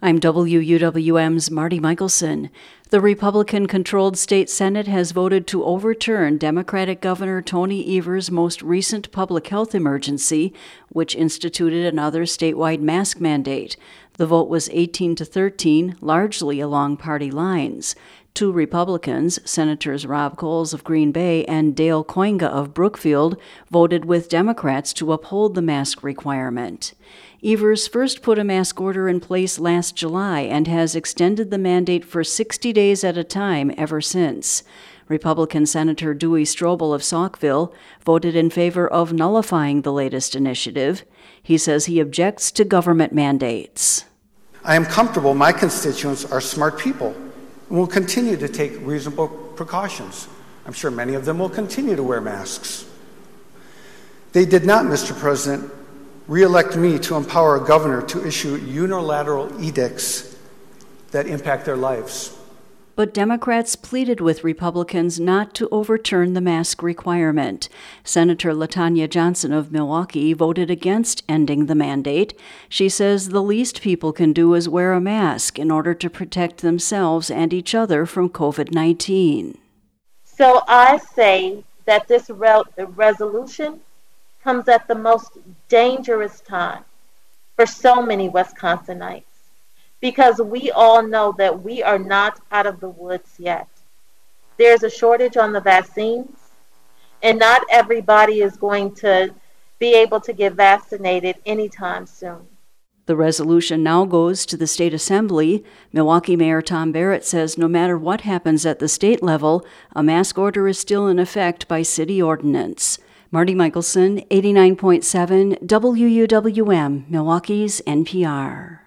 I'm WUWM's Marty Michelson. The Republican-controlled state Senate has voted to overturn Democratic Governor Tony Evers' most recent public health emergency, which instituted another statewide mask mandate. The vote was 18-13, largely along party lines. Two Republicans, Senators Rob Coles of Green Bay and Dale Koinga of Brookfield, voted with Democrats to uphold the mask requirement. Evers first put a mask order in place last July and has extended the mandate for 60 days at a time ever since. Republican Senator Dewey Strobel of Saukville voted in favor of nullifying the latest initiative. He says he objects to government mandates. I am comfortable my constituents are smart people and will continue to take reasonable precautions. I'm sure many of them will continue to wear masks. They did not, Mr. President, re-elect me to empower a governor to issue unilateral edicts that impact their lives. But Democrats pleaded with Republicans not to overturn the mask requirement. Senator LaTanya Johnson of Milwaukee voted against ending the mandate. She says the least people can do is wear a mask in order to protect themselves and each other from COVID-19. So I say that this resolution comes at the most dangerous time for so many Wisconsinites, because we all know that we are not out of the woods yet. There's a shortage on the vaccines, and not everybody is going to be able to get vaccinated anytime soon. The resolution now goes to the state assembly. Milwaukee Mayor Tom Barrett says no matter what happens at the state level, a mask order is still in effect by city ordinance. Marty Michelson, 89.7 WUWM, Milwaukee's NPR.